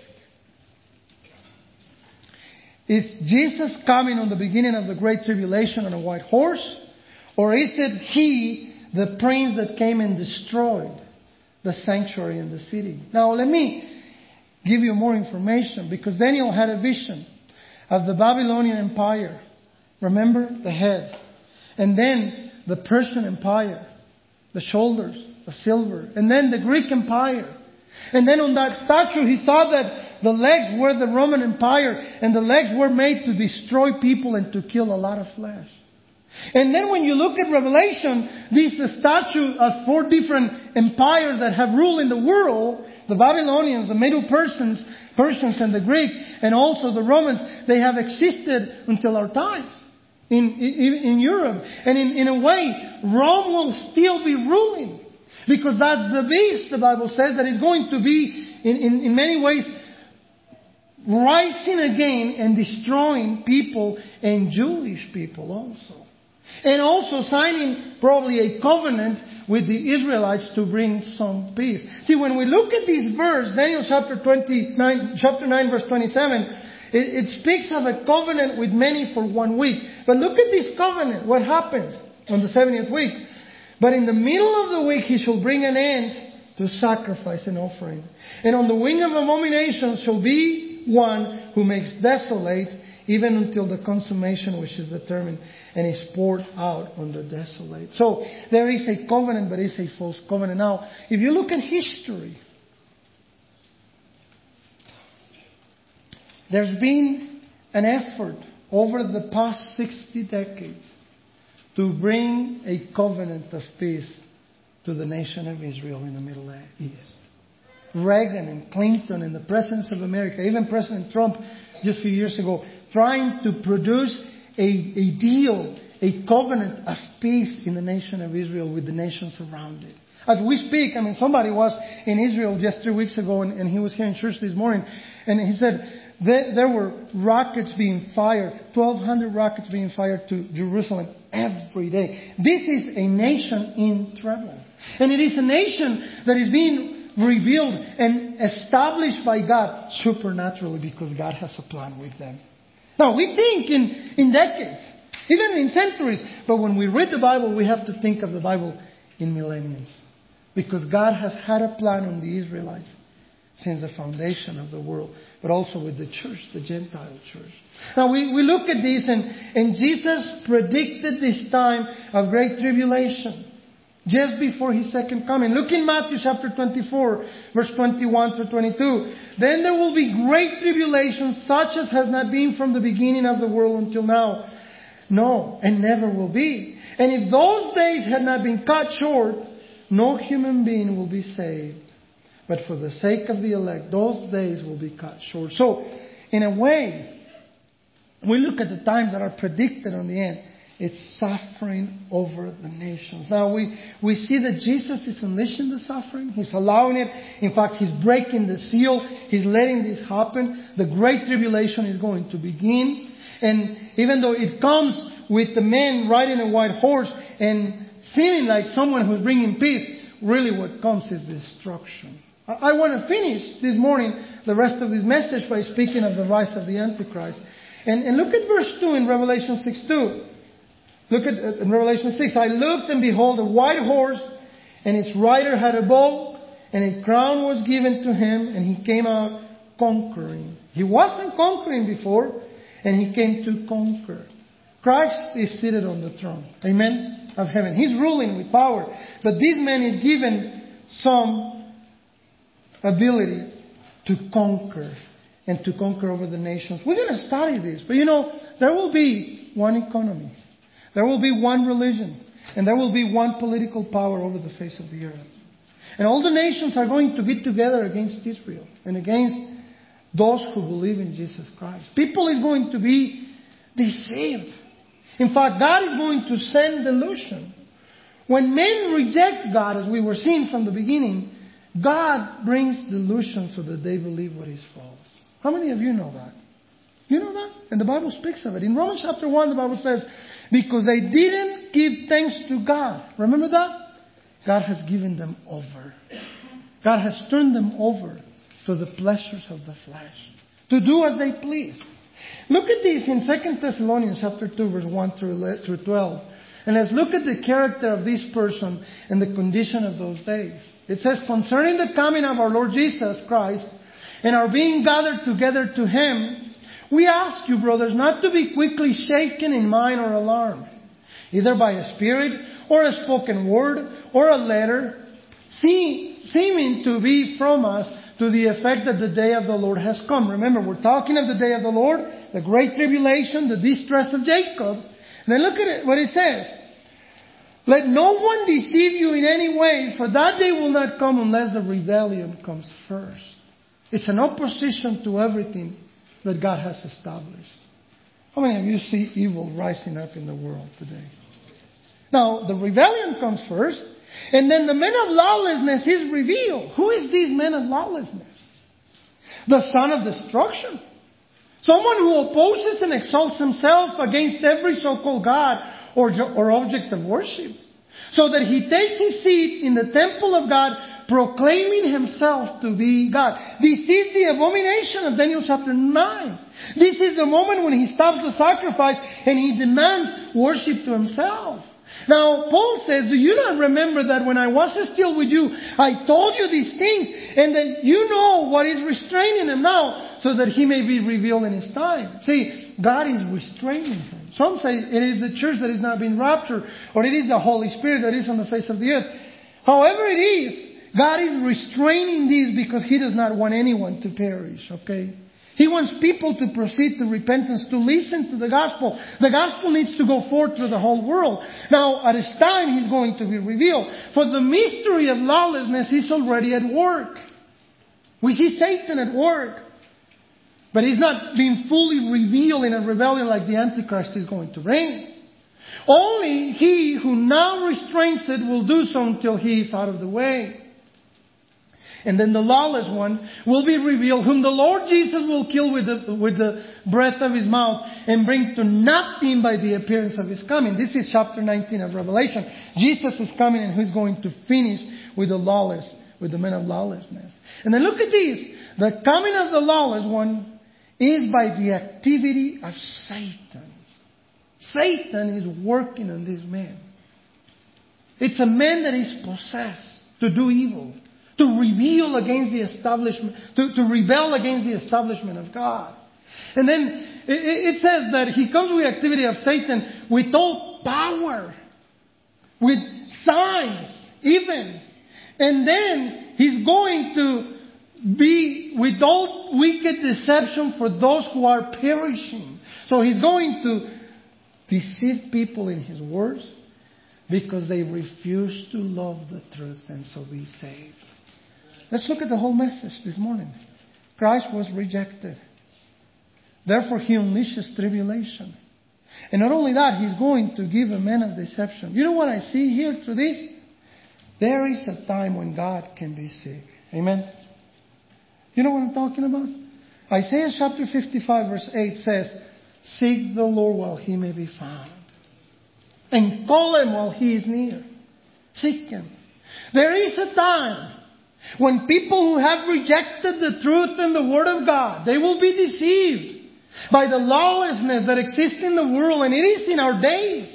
Is Jesus coming on the beginning of the Great Tribulation on a white horse? Or is it he, the prince that came and destroyed the sanctuary and the city? Now let me give you more information, because Daniel had a vision of the Babylonian Empire. Remember? The head. And then the Persian Empire. The shoulders, the silver. And then the Greek Empire. And then on that statue he saw that the legs were the Roman Empire, and the legs were made to destroy people and to kill a lot of flesh. And then when you look at Revelation, this statue of 4 different empires that have ruled in the world, the Babylonians, the Medo-Persians, and the Greek, and also the Romans, they have existed until our times in Europe. And in a way, Rome will still be ruling, because that's the beast, the Bible says, that is going to be in many ways rising again and destroying people, and Jewish people also. And also signing probably a covenant with the Israelites to bring some peace. See, when we look at this verse, Daniel chapter 9 verse 27, it speaks of a covenant with many for 1 week. But look at this covenant. What happens on the 70th week? But in the middle of the week he shall bring an end to sacrifice and offering. And on the wing of abominations shall be one who makes desolate, even until the consummation which is determined and is poured out on the desolate. So there is a covenant, but it's a false covenant. Now, if you look at history, there's been an effort over the past 60 decades to bring a covenant of peace to the nation of Israel in the Middle East. Reagan and Clinton and the presidents of America, even President Trump just a few years ago, trying to produce a deal, a covenant of peace in the nation of Israel with the nations around it. As we speak, somebody was in Israel just 3 weeks ago, and he was here in church this morning, and he said there were rockets being fired, 1,200 rockets being fired to Jerusalem every day. This is a nation in trouble. And it is a nation that is being revealed and established by God supernaturally, because God has a plan with them. Now, we think in decades, even in centuries, but when we read the Bible, we have to think of the Bible in millenniums, because God has had a plan on the Israelites since the foundation of the world, but also with the church, the Gentile church. Now, we look at this, and Jesus predicted this time of great tribulation just before His second coming. Look in Matthew chapter 24, verse 21 through 22. Then there will be great tribulation, such as has not been from the beginning of the world until now. No, and never will be. And if those days had not been cut short, no human being will be saved. But for the sake of the elect, those days will be cut short. So, in a way, we look at the times that are predicted on the end. It's suffering over the nations. Now we see that Jesus is unleashing the suffering. He's allowing it. In fact, He's breaking the seal. He's letting this happen. The great tribulation is going to begin. And even though it comes with the man riding a white horse and seeming like someone who's bringing peace, really what comes is destruction. I want to finish this morning the rest of this message by speaking of the rise of the Antichrist. And look at verse 2 in Revelation 6:2. Look at in Revelation 6. I looked, and behold, a white horse, And its rider had a bow, and a crown was given to him, and he came out conquering. He wasn't conquering before, and he came to conquer. Christ is seated on the throne. Amen? Of heaven. He's ruling with power. But this man is given some ability to conquer. And to conquer over the nations. We're going to study this. But there will be one economy. There will be one religion. And there will be one political power over the face of the earth. And all the nations are going to get together against Israel. And against those who believe in Jesus Christ. People is going to be deceived. In fact, God is going to send delusion. When men reject God, as we were seeing from the beginning, God brings delusion so that they believe what is false. How many of you know that? You know that? And the Bible speaks of it. In Romans chapter 1, the Bible says, because they didn't give thanks to God. Remember that? God has given them over. God has turned them over to the pleasures of the flesh. To do as they please. Look at this in 2 Thessalonians chapter 2, verse 1 through 12. And let's look at the character of this person and the condition of those days. It says, concerning the coming of our Lord Jesus Christ and our being gathered together to Him, we ask you, brothers, not to be quickly shaken in mind or alarmed, either by a spirit or a spoken word or a letter, seeming to be from us, to the effect that the day of the Lord has come. Remember, we're talking of the day of the Lord, the great tribulation, the distress of Jacob. And then look at it, what it says. Let no one deceive you in any way, for that day will not come unless the rebellion comes first. It's an opposition to everything that God has established. How many of you see evil rising up in the world today? Now, the rebellion comes first, and then the man of lawlessness is revealed. Who is this man of lawlessness? The son of destruction. Someone who opposes and exalts himself against every so-called God or object of worship. So that he takes his seat in the temple of God, proclaiming himself to be God. This is the abomination of Daniel chapter 9. This is the moment when he stops the sacrifice and he demands worship to himself. Now, Paul says, do you not remember that when I was still with you, I told you these things, and that you know what is restraining him now, so that he may be revealed in his time. See, God is restraining him. Some say it is the church that is not being raptured, or it is the Holy Spirit that is on the face of the earth. However it is, God is restraining this because He does not want anyone to perish, okay? He wants people to proceed to repentance, to listen to the gospel. The gospel needs to go forth through the whole world. Now, at His time, He's going to be revealed. For the mystery of lawlessness is already at work. We see Satan at work. But he's not being fully revealed in a rebellion like the Antichrist is going to reign. Only he who now restrains it will do so until he is out of the way. And then the lawless one will be revealed, whom the Lord Jesus will kill with the breath of His mouth and bring to nothing by the appearance of His coming. This is chapter 19 of Revelation. Jesus is coming and He's going to finish with the lawless, with the men of lawlessness. And then look at this. The coming of the lawless one is by the activity of Satan. Satan is working on this man. It's a man that is possessed to do evil, to rebel against the establishment, to rebel against the establishment of God. And then it says that he comes with the activity of Satan with all power, with signs even. And then he's going to be with all wicked deception for those who are perishing. So he's going to deceive people in his words because they refuse to love the truth and so be saved. Let's look at the whole message this morning. Christ was rejected. Therefore He unleashes tribulation. And not only that, He's going to give a man of deception. You know what I see here through this? There is a time when God can be sick. Amen? You know what I'm talking about? Isaiah chapter 55 verse 8 says, seek the Lord while He may be found. And call Him while He is near. Seek Him. There is a time when people who have rejected the truth and the Word of God, they will be deceived by the lawlessness that exists in the world, and it is in our days.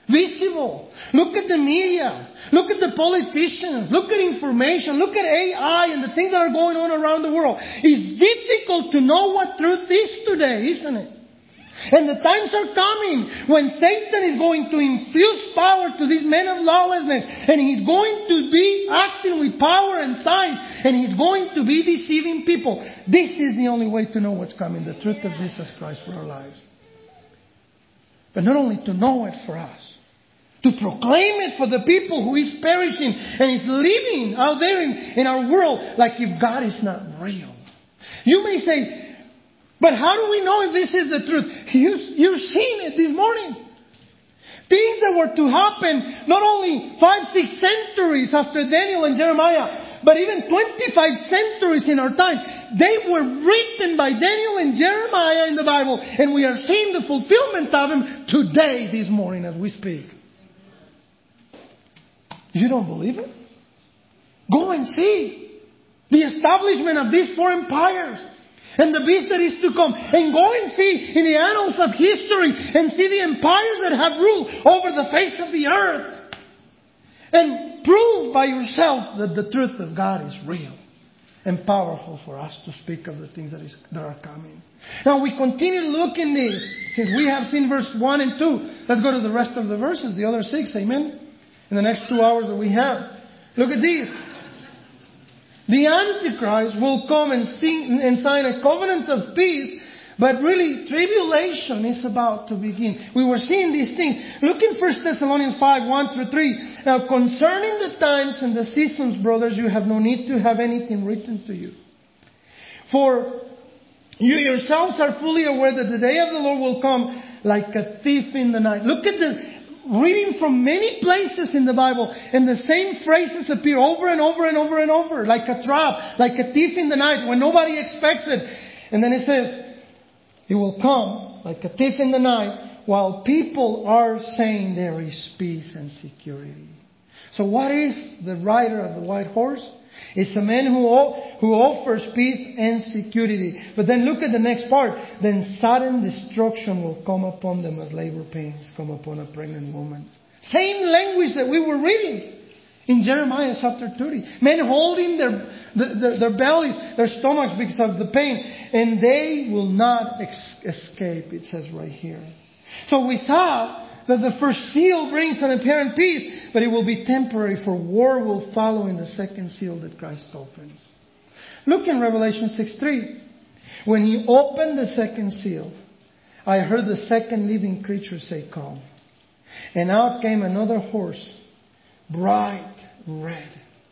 visible. Look at the media. Look at the politicians. Look at information. Look at AI and the things that are going on around the world. It's difficult to know what truth is today, isn't it? And the times are coming when Satan is going to infuse power to these men of lawlessness. And he's going to be acting with power and signs. And he's going to be deceiving people. This is the only way to know what's coming. The truth of Jesus Christ for our lives. But not only to know it for us. To proclaim it for the people who is perishing and is living out there in our world like if God is not real. You may say, but how do we know if this is the truth? You've seen it this morning. Things that were to happen not only 5-6 centuries after Daniel and Jeremiah, but even 25 centuries in our time. They were written by Daniel and Jeremiah in the Bible. And we are seeing the fulfillment of them today, this morning, as we speak. You don't believe it? Go and see the establishment of these 4 empires. And the beast that is to come. And go and see in the annals of history. And see the empires that have ruled over the face of the earth. And prove by yourself that the truth of God is real. And powerful for us to speak of the things that are coming. Now we continue to look in this. Since we have seen verse 1 and 2. Let's go to the rest of the verses. The other 6. Amen. In the next 2 hours that we have. Look at these. The Antichrist will come and sign a covenant of peace, but really tribulation is about to begin. We were seeing these things. Look in 1 Thessalonians 5, 1 through 3. Now concerning the times and the seasons, brothers, you have no need to have anything written to you. For you yourselves are fully aware that the day of the Lord will come like a thief in the night. Look at the reading from many places in the Bible, and the same phrases appear over and over and over and over, like a trap, like a thief in the night when nobody expects it. And then it says, He will come like a thief in the night while people are saying there is peace and security. So what is the rider of the white horse? It's a man who offers peace and security. But then look at the next part. Then sudden destruction will come upon them as labor pains come upon a pregnant woman. Same language that we were reading in Jeremiah chapter 30. Men holding their bellies, their stomachs because of the pain. And they will not escape, it says right here. So we saw that the first seal brings an apparent peace, but it will be temporary, for war will follow in the second seal that Christ opens. Look in Revelation 6:3. When He opened the second seal, I heard the second living creature say, Come. And out came another horse, bright red.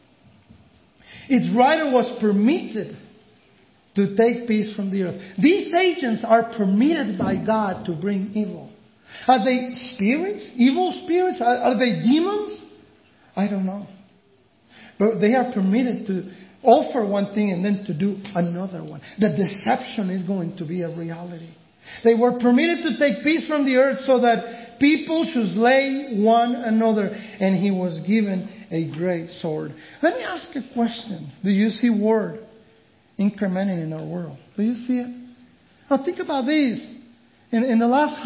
Its rider was permitted to take peace from the earth. These agents are permitted by God to bring evil. Are they spirits? Evil spirits? Are they demons? I don't know. But they are permitted to offer one thing and then to do another one. The deception is going to be a reality. They were permitted to take peace from the earth so that people should slay one another. And He was given a great sword. Let me ask a question. Do you see war incrementing in our world? Do you see it? Now think about this. In the last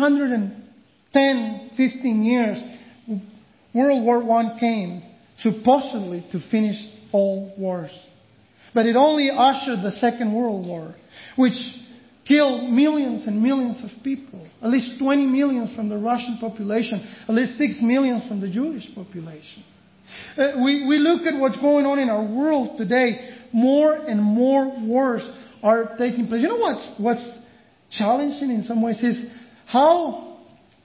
110, 15 years, World War I came supposedly to finish all wars. But it only ushered the Second World War, which killed millions and millions of people. At least 20 million from the Russian population. At least 6 million from the Jewish population. We look at what's going on in our world today. More and more wars are taking place. You know what's challenging in some ways is how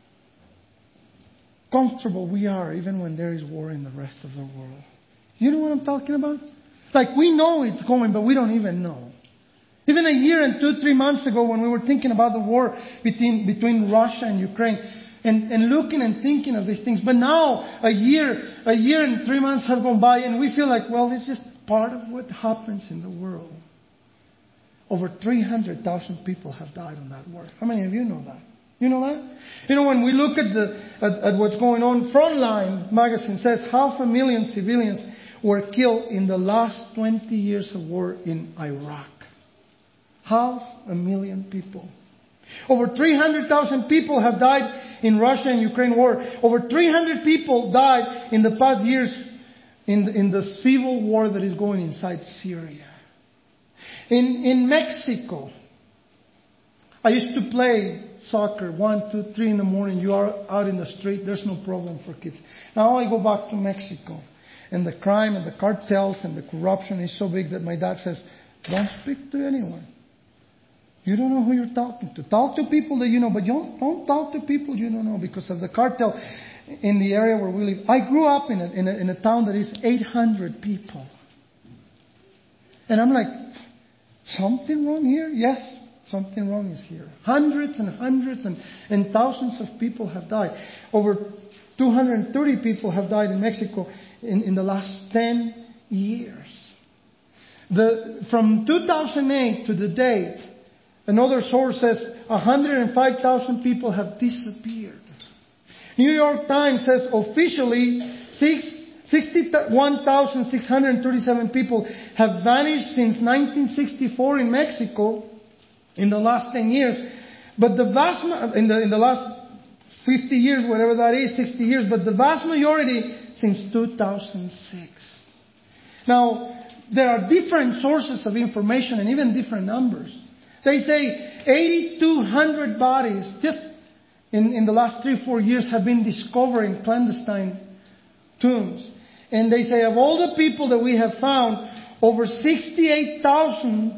comfortable we are even when there is war in the rest of the world. You know what I'm talking about? Like we know it's going, but we don't even know. Even a year and 2-3 months ago when we were thinking about the war between Russia and Ukraine and looking and thinking of these things. But now a year and 3 months have gone by and we feel like, well, it's just part of what happens in the world. Over 300,000 people have died on that war. How many of you know that? You know that? You know, when we look at what's going on, Frontline magazine says 500,000 civilians were killed in the last 20 years of war in Iraq. 500,000 people. Over 300,000 people have died in Russia and Ukraine war. Over 300 people died in the past years in the civil war that is going inside Syria. In Mexico, I used to play soccer 1, 2, 3 in the morning. You are out in the street. There's no problem for kids. Now I go back to Mexico. And the crime and the cartels and the corruption is so big that my dad says, don't speak to anyone. You don't know who you're talking to. Talk to people that you know, but don't talk to people you don't know because of the cartel in the area where we live. I grew up in a town that is 800 people. And I'm like, something wrong here? Yes, something wrong is here. Hundreds and thousands of people have died. Over 230 people have died in Mexico in the last 10 years. From 2008 to the date, another source says 105,000 people have disappeared. New York Times says officially 61,637 people have vanished since 1964 in Mexico in the last 10 years. But the vast in the last 50 years, whatever that is, 60 years, but the vast majority since 2006. Now, there are different sources of information and even different numbers. They say 8,200 bodies just in the last 3-4 years have been discovered in clandestine tombs. And they say of all the people that we have found, over 68,000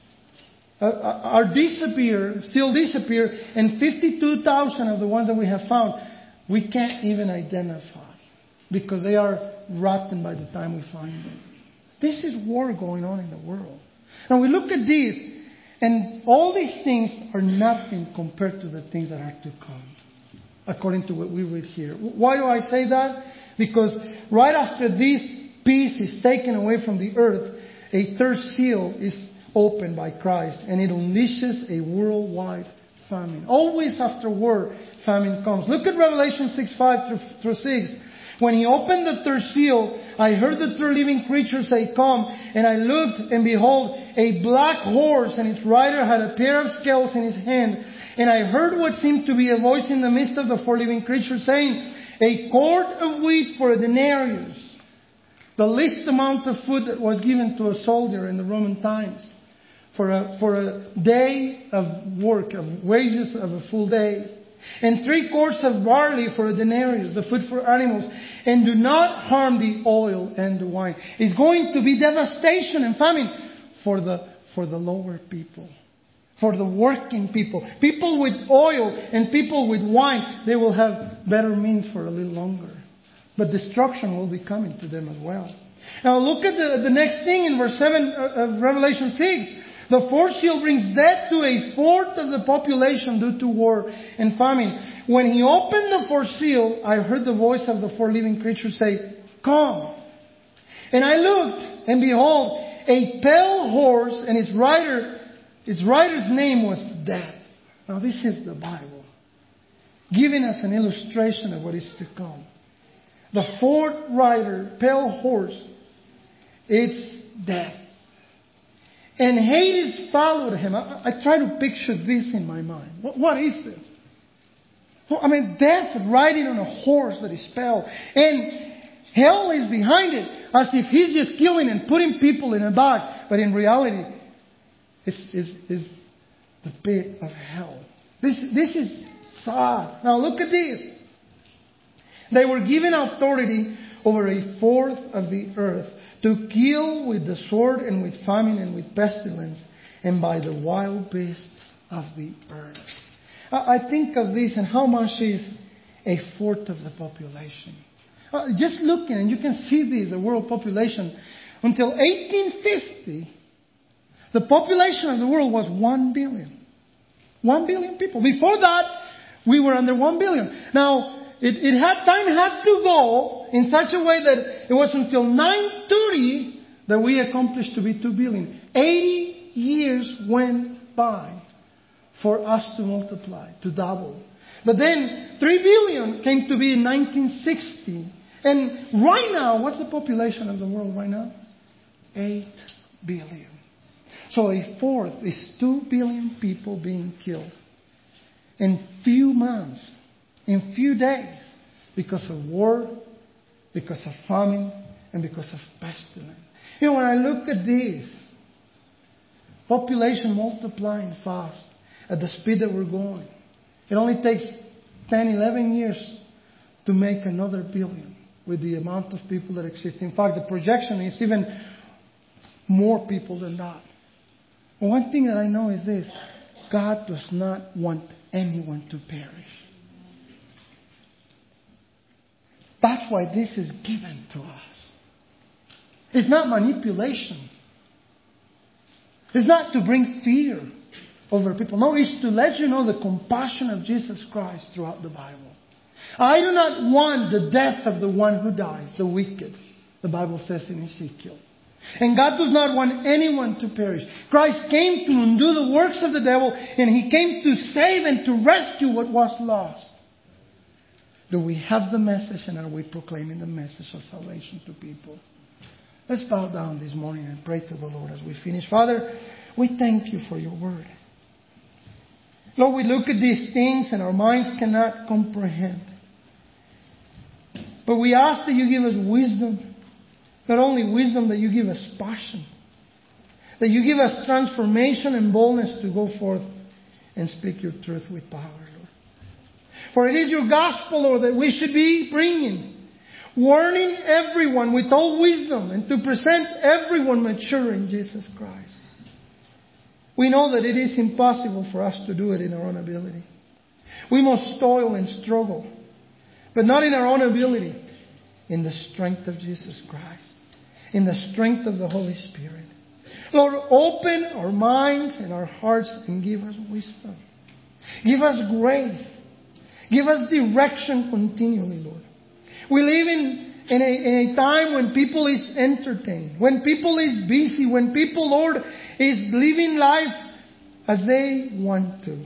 still disappear, and 52,000 of the ones that we have found, we can't even identify because they are rotten by the time we find them. This is war going on in the world. Now we look at this, and all these things are nothing compared to the things that are to come, according to what we read here. Why do I say that? Because right after this peace is taken away from the earth, a third seal is opened by Christ, and it unleashes a worldwide famine. Always after war, famine comes. Look at Revelation 6:5-6. When he opened the third seal, I heard the third living creature say, "Come." And I looked, and behold, a black horse, and its rider had a pair of scales in his hand. And I heard what seemed to be a voice in the midst of the four living creatures saying, "A quart of wheat for a denarius," the least amount of food that was given to a soldier in the Roman times, for a day of work, of wages of a full day. And 3 quarts of barley for a denarius, the food for animals. And do not harm the oil and the wine. It's going to be devastation and famine for the lower people, for the working people. People with oil and people with wine, they will have better means for a little longer. But destruction will be coming to them as well. Now look at the next thing in verse 7 of Revelation 6. The fourth seal brings death to a fourth of the population due to war and famine. When he opened the fourth seal, I heard the voice of the 4 living creatures say, "Come." And I looked, and behold, a pale horse, and its rider's name was Death. Now this is the Bible, giving us an illustration of what is to come. The 4th rider, pale horse, it's Death. And Hades followed him. I try to picture this in my mind. What is it? Well, I mean, death riding on a horse that is pale. And hell is behind it, as if he's just killing and putting people in a bag. But in reality, it's the pit of hell. This is sad. Now look at this. They were given authority over a fourth of the earth to kill with the sword and with famine and with pestilence and by the wild beasts of the earth. I think of this and how much is a fourth of the population. Just looking, and you can see this, the world population. Until 1850, the population of the world was 1 billion. 1 billion people. Before that, we were under 1 billion. Now, time had to go in such a way that it was until 930 that we accomplished to be 2 billion. 80 years went by for us to multiply, to double. But then 3 billion came to be in 1960. And right now, what's the population of the world right now? 8 billion. So a fourth is 2 billion people being killed in few months, in few days, because of war, because of famine, and because of pestilence. When I look at this, population multiplying fast at the speed that we're going, it only takes 10, 11 years to make another billion with the amount of people that exist. In fact, the projection is even more people than that. One thing that I know is this: God does not want anyone to perish. That's why this is given to us. It's not manipulation. It's not to bring fear over people. No, it's to let you know the compassion of Jesus Christ throughout the Bible. I do not want the death of the one who dies, the wicked, the Bible says in Ezekiel. And God does not want anyone to perish. Christ came to undo the works of the devil, and He came to save and to rescue what was lost. Do we have the message, and are we proclaiming the message of salvation to people? Let's bow down this morning and pray to the Lord as we finish. Father, we thank You for Your word. Lord, we look at these things and our minds cannot comprehend. But we ask that You give us wisdom. Not only wisdom, that You give us passion. That You give us transformation and boldness to go forth and speak Your truth with power, Lord. For it is Your gospel, Lord, that we should be bringing. Warning everyone with all wisdom and to present everyone mature in Jesus Christ. We know that it is impossible for us to do it in our own ability. We must toil and struggle. But not in our own ability. In the strength of Jesus Christ. In the strength of the Holy Spirit. Lord, open our minds and our hearts and give us wisdom. Give us grace. Give us direction continually, Lord. We live in a time when people is entertained. When people is busy. When people, Lord, is living life as they want to.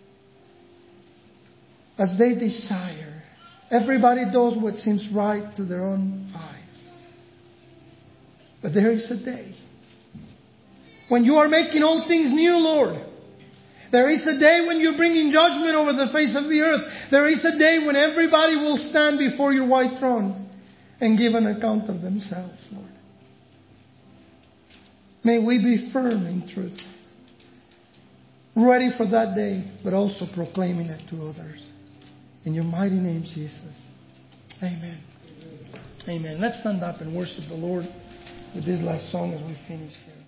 As they desire. Everybody does what seems right to their own eyes. But there is a day when You are making all things new, Lord. There is a day when You're bringing judgment over the face of the earth. There is a day when everybody will stand before Your white throne and give an account of themselves, Lord. May we be firm in truth. Ready for that day, but also proclaiming it to others. In Your mighty name, Jesus. Amen. Amen. Let's stand up and worship the Lord with this last song as we finish here.